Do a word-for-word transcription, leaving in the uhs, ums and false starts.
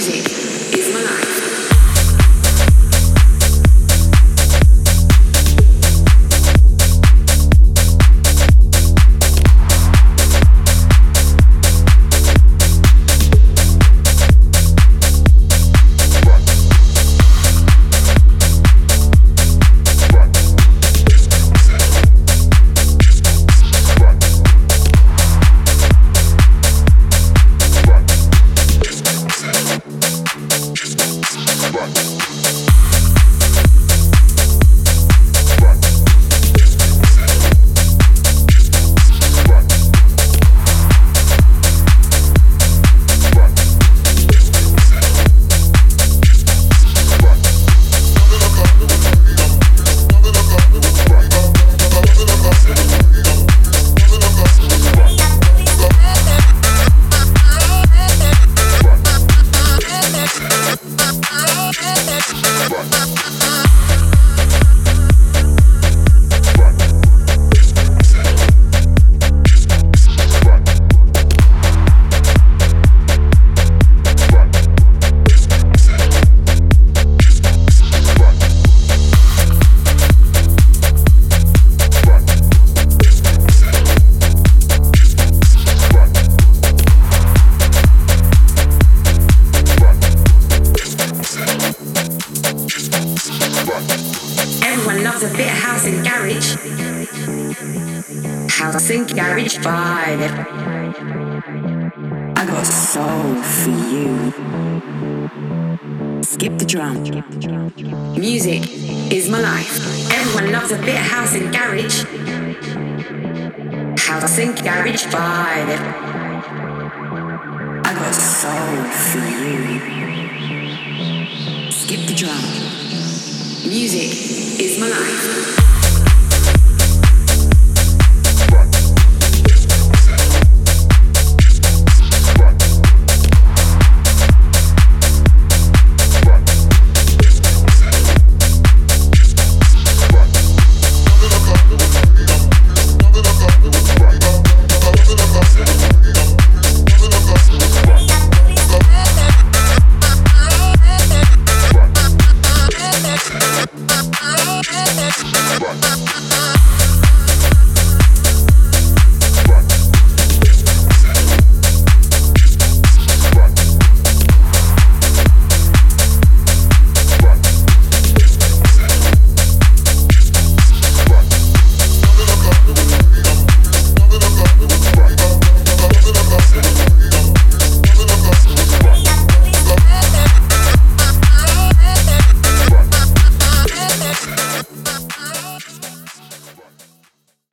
Music is my life. Everyone loves a bit of house and garage. House and garage vibe. I got soul for you. Skip the drum. Music is my life. Everyone loves a bit of house and garage. House and garage vibe. I got soul for you. Skip the drum. Music is my life.